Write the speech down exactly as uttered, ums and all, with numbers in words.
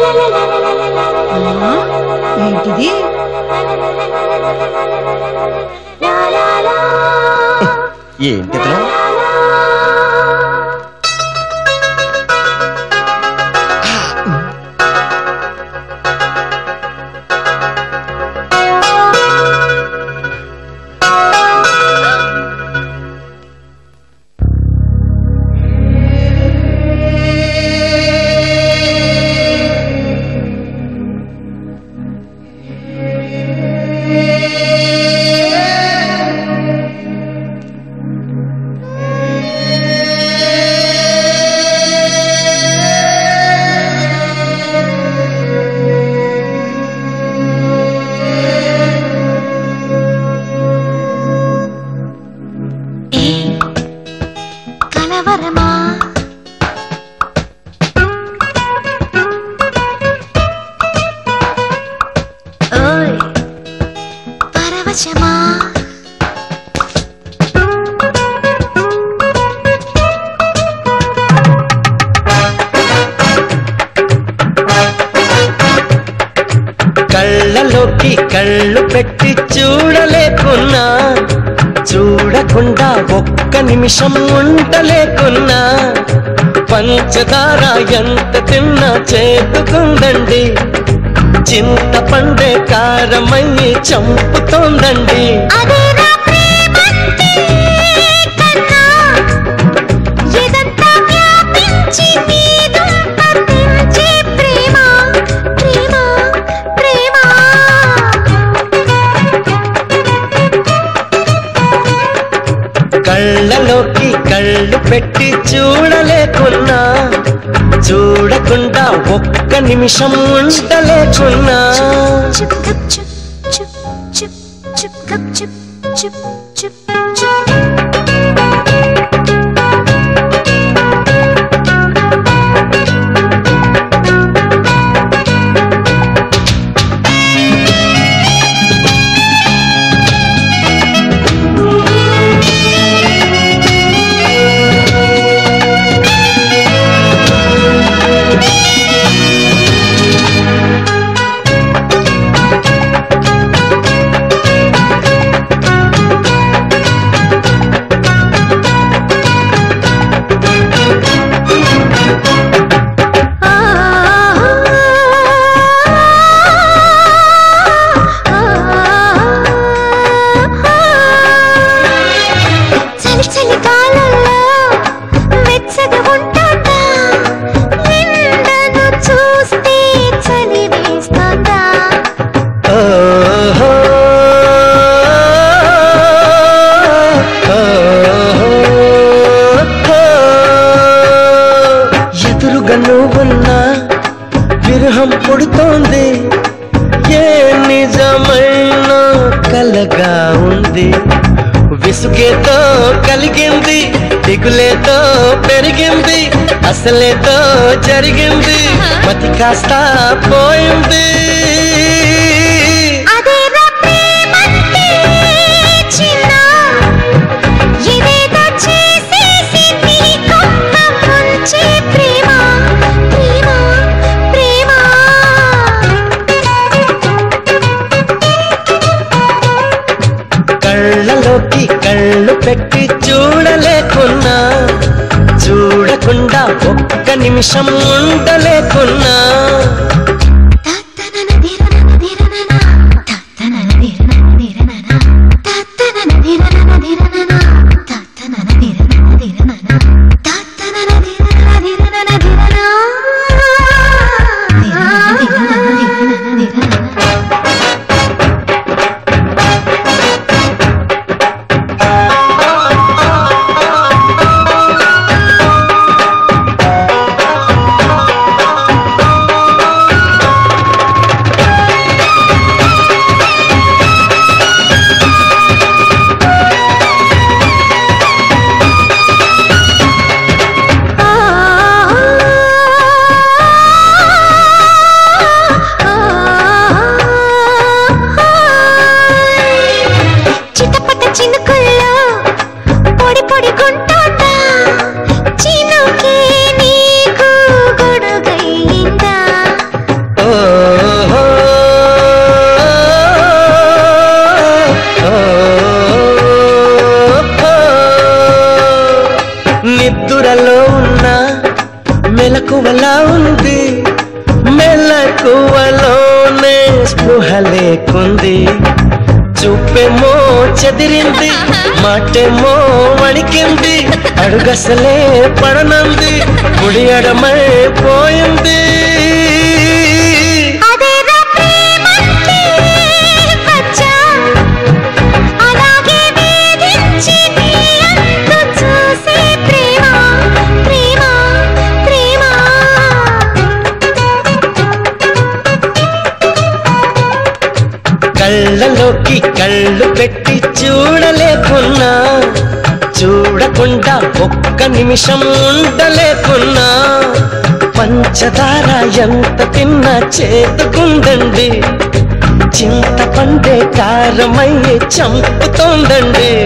ఏంటిది? ఏంటిది? కళ్ళలోకి కళ్ళు పెట్టి చూడలేకున్నా, చూడకుండా ఒక్క నిమిషం ఉండలేకున్నా, పంచదార ఎంత తిన్నా చేతుకుందండి, చింతపండే కారమయ్యి చంపుతోందండి. కళ్ళలోకి కళ్ళు పెట్టి చూడలేకున్నా, చూడకుండా ఒక్క నిమిషం ఉండలేకున్నా, విరహం పుడుతోంది, ఏ నిజమైన కలగా ఉంది, విసుగేతో కలిగింది, దిగులేతో పెరిగింది, అసలేతో జరిగింది, మతి కాస్త పోయింది. కళ్ళలోకి కళ్ళు పెట్టి చూడలేకున్నా, చూడకుండా ఒక్క నిమిషం ఉండలేకున్నా, మెలకువలా ఉంది, మెలకువలోనే స్పృహ లేకుంది. చూపేమో చెదిరింది, మాటేమో వణికింది, అడుగసలే పడనంది, కుడి ఎడమై పోయింది. కళ్ళలోకి కళ్ళు పెట్టి చూడలేకున్నా, చూడకుండా ఒక్క నిమిషం ఉండలేకున్నా, పంచదార ఎంత తిన్నా చేతుకుందండి, చింతపండే కారమయ్యే చంపుతోందండి.